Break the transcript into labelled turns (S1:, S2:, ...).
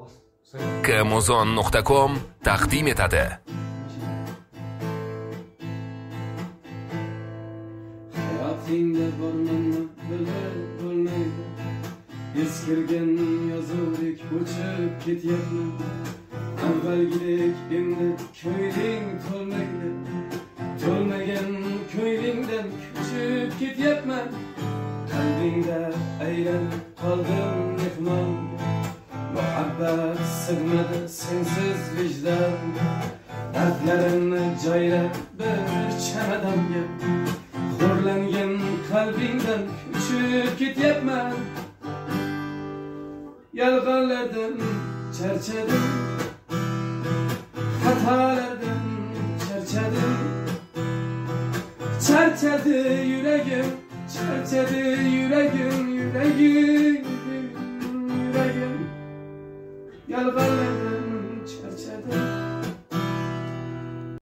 S1: kmuzon.com taqdim etadi.
S2: Hayotingda bormanni bilib bo'lmaydi. Eskirgan yozuvdek ko'chib ketyapman. Avvalgidek endi ko'ngling to'lmaydi. To'lmagan ko'nglingdan ko'chib ketyapman. Qalbingda aylanib qoldim mehmon. Muhabbat sig'madi sensiz vijdon. Dardlarimni joylab bir chamadonga. Xo'rlangan qalbingdan ko'chib ketyapman. Yolg'onlardan charchadim, xatolardan charchadim. Charchadi yuragim, charchadi yuragim. Yolg'onlardan